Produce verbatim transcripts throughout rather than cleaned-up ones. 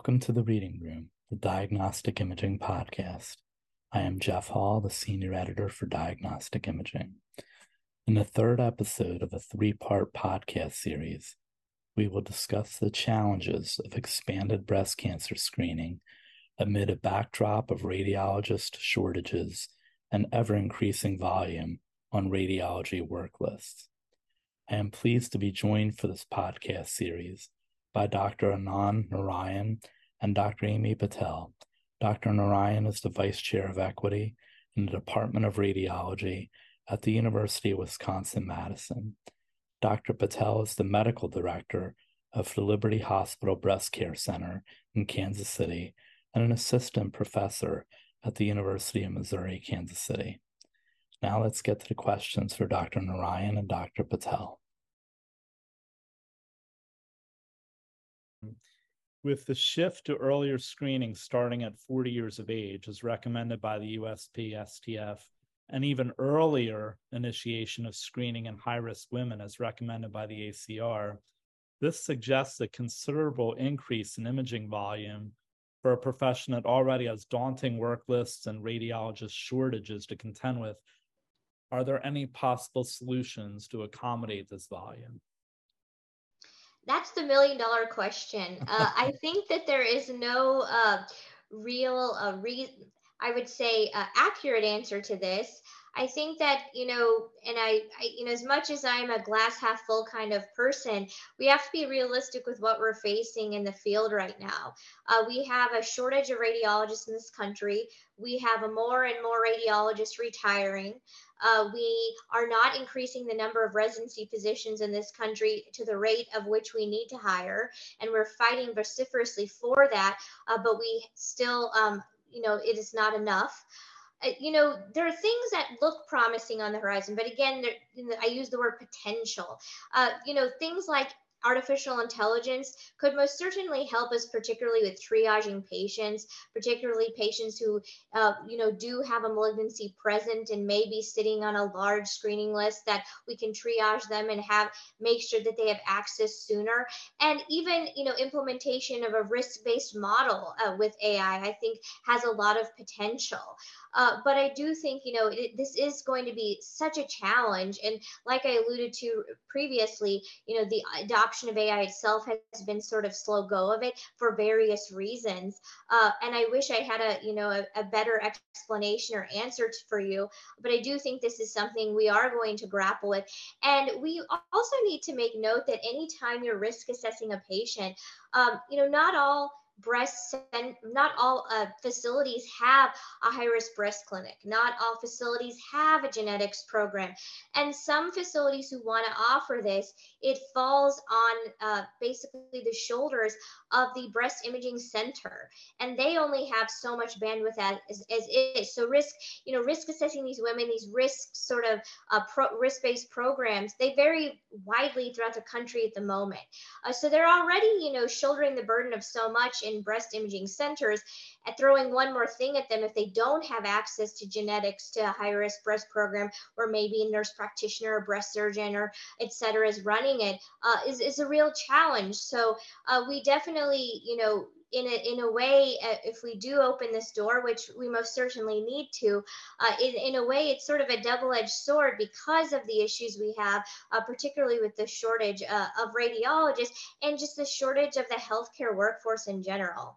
Welcome to the Reading Room, the Diagnostic Imaging Podcast. I am Jeff Hall, the Senior Editor for Diagnostic Imaging. In the third episode of a three-part podcast series, we will discuss the challenges of expanded breast cancer screening amid a backdrop of radiologist shortages and ever-increasing volume on radiology work lists. I am pleased to be joined for this podcast series by Doctor Anand Narayan and Doctor Amy Patel. Doctor Narayan is the Vice Chair of Equity in the Department of Radiology at the University of Wisconsin-Madison. Doctor Patel is the Medical Director of the Liberty Hospital Breast Care Center in Kansas City and an Assistant Professor at the University of Missouri, Kansas City. Now let's get to the questions for Doctor Narayan and Doctor Patel. With the shift to earlier screening starting at forty years of age, as recommended by the U S P S T F, and even earlier initiation of screening in high-risk women, as recommended by the A C R, this suggests a considerable increase in imaging volume for a profession that already has daunting work lists and radiologist shortages to contend with. Are there any possible solutions to accommodate this volume? That's the million dollar question. Uh, I think that there is no uh, real, uh, re- I would say, uh, accurate answer to this. I think that, you know, and I, I, you know, as much as I'm a glass half full kind of person, we have to be realistic with what we're facing in the field right now. Uh, we have a shortage of radiologists in this country. We have a more and more radiologists retiring. Uh, we are not increasing the number of residency positions in this country to the rate of which we need to hire, and we're fighting vociferously for that, uh, but we still, um, you know, it is not enough. Uh, you know, there are things that look promising on the horizon, but again, I use the word potential. Uh, you know, things like artificial intelligence could most certainly help us, particularly with triaging patients, particularly patients who, uh, you know, do have a malignancy present and may be sitting on a large screening list, that we can triage them and have make sure that they have access sooner. And even, you know, implementation of a risk-based model uh, with A I, I think has a lot of potential. Uh, but I do think, you know, it, this is going to be such a challenge. And like I alluded to previously, you know, the adoption of A I itself has been sort of slow go of it for various reasons. Uh, and I wish I had a, you know, a, a better explanation or answer t- for you. But I do think this is something we are going to grapple with. And we also need to make note that anytime you're risk assessing a patient, um, you know, not all breast and not all uh, facilities have a high-risk breast clinic. Not all facilities have a genetics program. And some facilities who want to offer this, it falls on uh, basically the shoulders of the breast imaging center. And they only have so much bandwidth as, as, as is. So risk, you know, risk assessing these women, these risk sort of uh, pro, risk-based programs, they vary widely throughout the country at the moment. Uh, so they're already, you know, shouldering the burden of so much in breast imaging centers, and throwing one more thing at them if they don't have access to genetics to a high-risk breast program, where maybe a nurse practitioner or breast surgeon or et cetera is running it, uh, is, is a real challenge. So uh, we definitely, you know, in a, in a way, uh, if we do open this door, which we most certainly need to, uh, in, in a way, it's sort of a double-edged sword because of the issues we have, uh, particularly with the shortage uh, of radiologists and just the shortage of the healthcare workforce in general.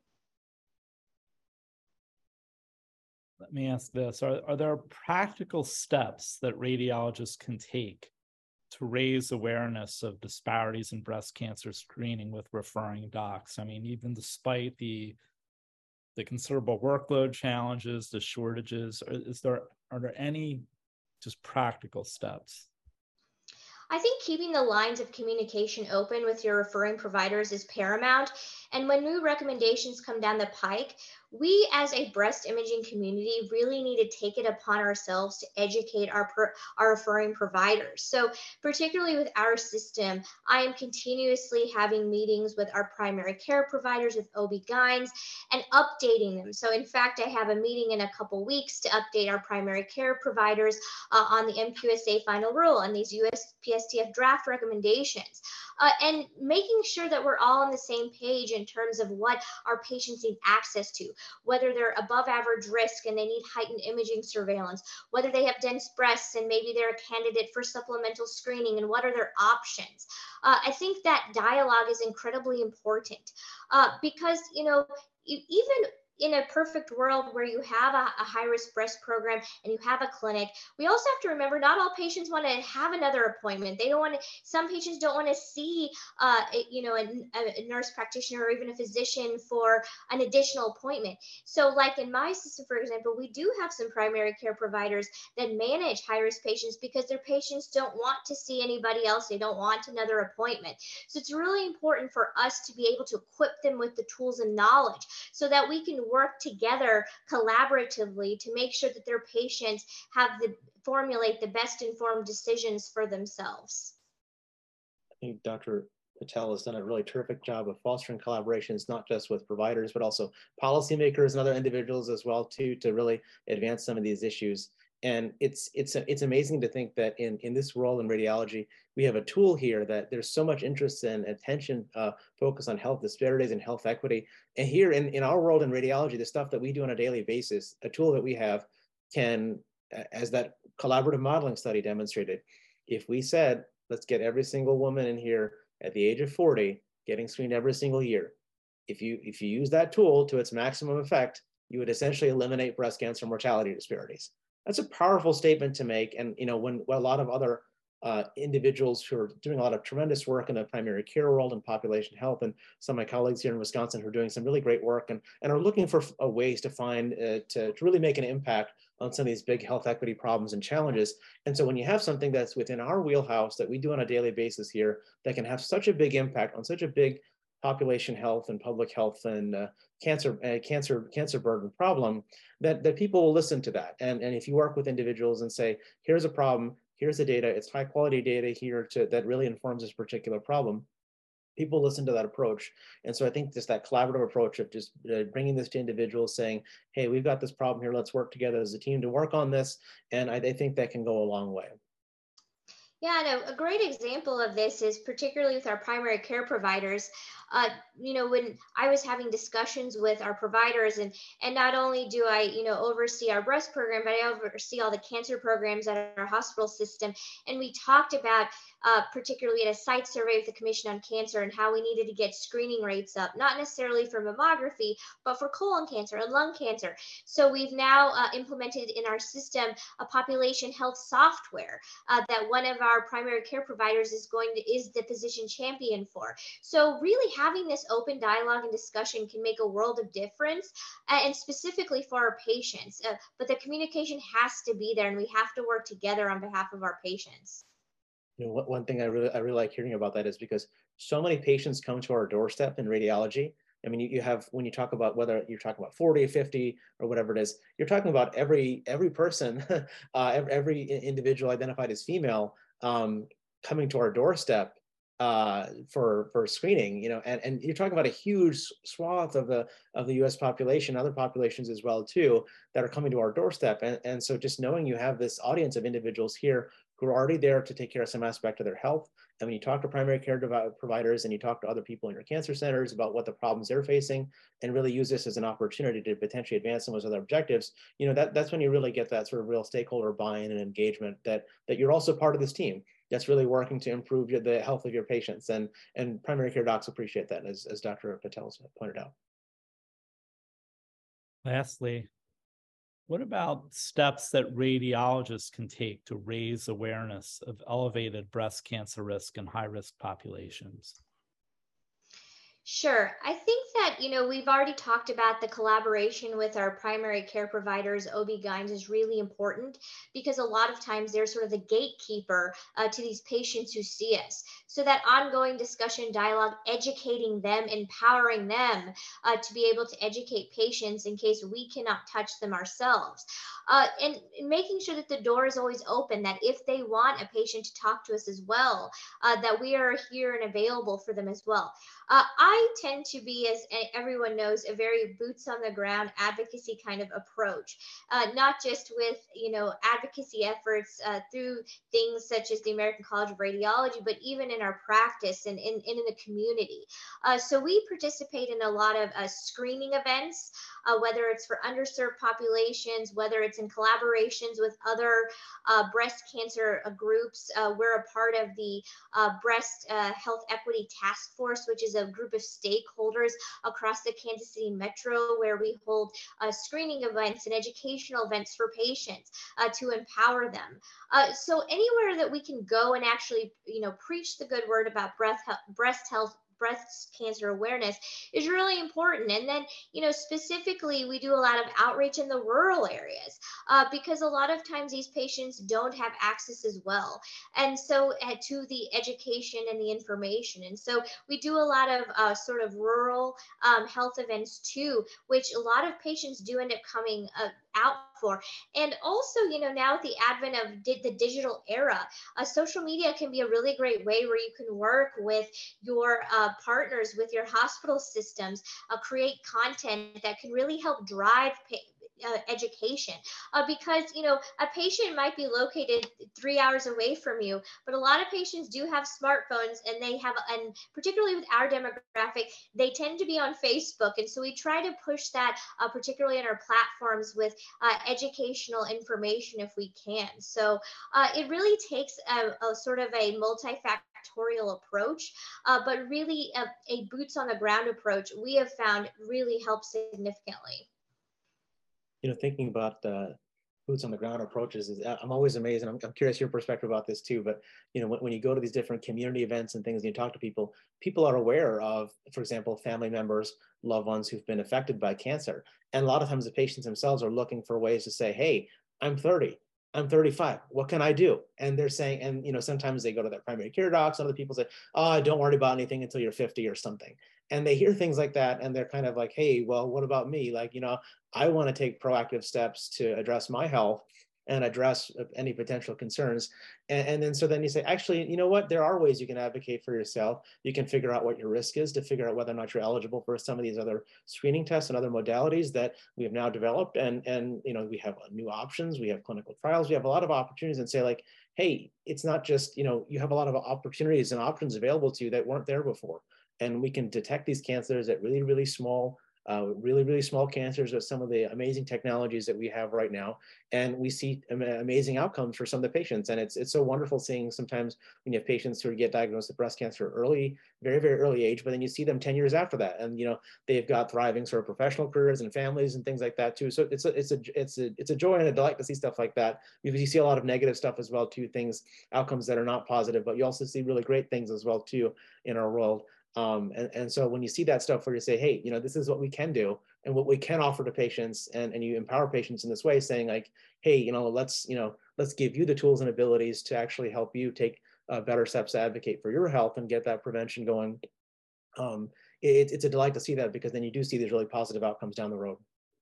Let me ask this. Are, are there practical steps that radiologists can take to raise awareness of disparities in breast cancer screening with referring docs? I mean, even despite the the considerable workload challenges, the shortages, is there are there any just practical steps? I think keeping the lines of communication open with your referring providers is paramount. And when new recommendations come down the pike, we as a breast imaging community really need to take it upon ourselves to educate our, our referring providers. So particularly with our system, I am continuously having meetings with our primary care providers, with O B G Y Ns, and updating them. So in fact, I have a meeting in a couple weeks to update our primary care providers uh, on the M Q S A final rule and these U S P S T F draft recommendations, uh, and making sure that we're all on the same page in terms of what our patients need access to, whether they're above average risk and they need heightened imaging surveillance, whether they have dense breasts and maybe they're a candidate for supplemental screening, and what are their options. Uh, I think that dialogue is incredibly important uh, because, you know, even in a perfect world where you have a, a high-risk breast program and you have a clinic, we also have to remember not all patients want to have another appointment. They don't want to, some patients don't want to see, uh, a, you know, a, a nurse practitioner or even a physician for an additional appointment. So like in my system, for example, we do have some primary care providers that manage high-risk patients because their patients don't want to see anybody else. They don't want another appointment. So it's really important for us to be able to equip them with the tools and knowledge so that we can work together collaboratively to make sure that their patients have the formulate the best informed decisions for themselves. I think Doctor Patel has done a really terrific job of fostering collaborations, not just with providers, but also policymakers and other individuals as well, too, to really advance some of these issues. And it's it's it's amazing to think that in, in this role in radiology, we have a tool here that there's so much interest and attention uh, focused on health disparities and health equity. And here in, in our world in radiology, the stuff that we do on a daily basis, a tool that we have can, as that collaborative modeling study demonstrated, if we said, let's get every single woman in here at the age of forty getting screened every single year, if you if you use that tool to its maximum effect, you would essentially eliminate breast cancer mortality disparities. That's a powerful statement to make. And, you know, when, when a lot of other uh, individuals who are doing a lot of tremendous work in the primary care world and population health, and some of my colleagues here in Wisconsin who are doing some really great work and, and are looking for uh, ways to find, uh, to, to really make an impact on some of these big health equity problems and challenges. And so when you have something that's within our wheelhouse that we do on a daily basis here, that can have such a big impact on such a big population health and public health and uh, cancer, uh, cancer, cancer burden problem, that, that people will listen to that. And, and if you work with individuals and say, here's a problem, here's the data, it's high quality data here to, that really informs this particular problem, people listen to that approach. And so I think just that collaborative approach of just uh, bringing this to individuals saying, hey, we've got this problem here, let's work together as a team to work on this. And I, I think that can go a long way. Yeah, no, a great example of this is particularly with our primary care providers. Uh, you know, when I was having discussions with our providers, and and not only do I, you know, oversee our breast program, but I oversee all the cancer programs at our hospital system. And we talked about, uh, particularly at a site survey with the Commission on Cancer, and how we needed to get screening rates up, not necessarily for mammography, but for colon cancer and lung cancer. So we've now uh, implemented in our system a population health software uh, that one of our primary care providers is going to is the physician champion for. So really having this open dialogue and discussion can make a world of difference, uh, and specifically for our patients. Uh, but the communication has to be there, and we have to work together on behalf of our patients. You know, one thing I really I really like hearing about that is because so many patients come to our doorstep in radiology. I mean, you, you have, when you talk about whether you're talking about forty, fifty, or whatever it is, you're talking about every every person, uh, every, every individual identified as female um, coming to our doorstep uh, for for screening. You know, and and you're talking about a huge swath of the of the U S population, other populations as well too, that are coming to our doorstep. And and so just knowing you have this audience of individuals here who are already there to take care of some aspect of their health. And when you talk to primary care providers and you talk to other people in your cancer centers about what the problems they're facing, and really use this as an opportunity to potentially advance some of those other objectives, you know, that, that's when you really get that sort of real stakeholder buy-in and engagement that, that you're also part of this team that's really working to improve your, the health of your patients. And, and primary care docs appreciate that, as, as Doctor Patel pointed out. Lastly, what about steps that radiologists can take to raise awareness of elevated breast cancer risk in high-risk populations? Sure. I think that, you know, we've already talked about the collaboration with our primary care providers, O B G Y Ns, is really important because a lot of times they're sort of the gatekeeper uh, to these patients who see us. So that ongoing discussion, dialogue, educating them, empowering them uh, to be able to educate patients in case we cannot touch them ourselves. Uh, and, and making sure that the door is always open, that if they want a patient to talk to us as well, uh, that we are here and available for them as well. Uh, I tend to be, as everyone knows, a very boots on the ground advocacy kind of approach, uh, not just with, you know, advocacy efforts uh, through things such as the American College of Radiology, but even in our practice and in, in, in the community. Uh, so we participate in a lot of uh, screening events, uh, whether it's for underserved populations, whether it's in collaborations with other uh, breast cancer uh, groups. Uh, we're a part of the uh, Breast uh, Health Equity Task Force, which is a group of stakeholders across the Kansas City Metro, where we hold uh, screening events and educational events for patients uh, to empower them. Uh, so anywhere that we can go and actually, you know, preach the good word about breast health, breast health, breast cancer awareness is really important. And then, you know, specifically, we do a lot of outreach in the rural areas uh, because a lot of times these patients don't have access as well. And so uh, to the education and the information. And so we do a lot of uh, sort of rural um, health events too, which a lot of patients do end up coming uh, out for. And also, you know, now with the advent of di- the digital era, uh, social media can be a really great way where you can work with your uh, partners, with your hospital systems, uh, create content that can really help drive pa- uh, education uh, because, you know, a patient might be located three hours away from you, but a lot of patients do have smartphones, and they have, and particularly with our demographic, they tend to be on Facebook. And so we try to push that, uh, particularly in our platforms, with uh, educational information if we can. So uh, it really takes a, a sort of a multifactorial approach, uh, but really a, a boots on the ground approach we have found really helps significantly. You know, thinking about the boots on the ground approaches, is I'm always amazed, and I'm, I'm curious your perspective about this too. But you know, when, when you go to these different community events and things, and you talk to people, people are aware of, for example, family members, loved ones who've been affected by cancer, and a lot of times the patients themselves are looking for ways to say, "Hey, I'm thirty, I'm thirty-five. What can I do?" And they're saying, and you know, sometimes they go to their primary care docs. Other people say, "Oh, don't worry about anything until you're fifty or something." And they hear things like that, and they're kind of like, "Hey, well, what about me? Like, you know, I want to take proactive steps to address my health and address any potential concerns." And, and then so then you say, actually, you know what? There are ways you can advocate for yourself. You can figure out what your risk is to figure out whether or not you're eligible for some of these other screening tests and other modalities that we have now developed. And, and you know, we have new options. We have clinical trials. We have a lot of opportunities, and say like, hey, it's not just, you know, you have a lot of opportunities and options available to you that weren't there before. And we can detect these cancers at really, really small Uh, really, really small cancers with some of the amazing technologies that we have right now. And we see am- amazing outcomes for some of the patients. And it's it's so wonderful seeing sometimes when you have patients who get diagnosed with breast cancer early, very, very early age, but then you see them ten years after that. And, you know, they've got thriving sort of professional careers and families and things like that too. So it's a, it's a, it's a, it's a joy and a delight to see stuff like that, because you see a lot of negative stuff as well too, things, outcomes that are not positive, but you also see really great things as well too in our world. Um, and, and so when you see that stuff where you say, hey, you know, this is what we can do and what we can offer to patients, and, and you empower patients in this way, saying like, hey, you know, let's, you know, let's give you the tools and abilities to actually help you take uh, better steps to advocate for your health and get that prevention going. Um, it, it's a delight to see that, because then you do see these really positive outcomes down the road.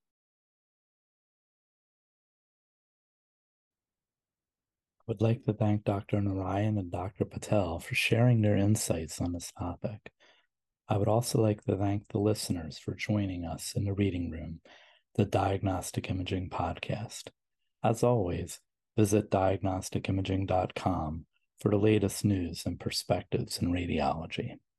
I would like to thank Doctor Narayan and Doctor Patel for sharing their insights on this topic. I would also like to thank the listeners for joining us in the Reading Room, the Diagnostic Imaging Podcast. As always, visit diagnostic imaging dot com for the latest news and perspectives in radiology.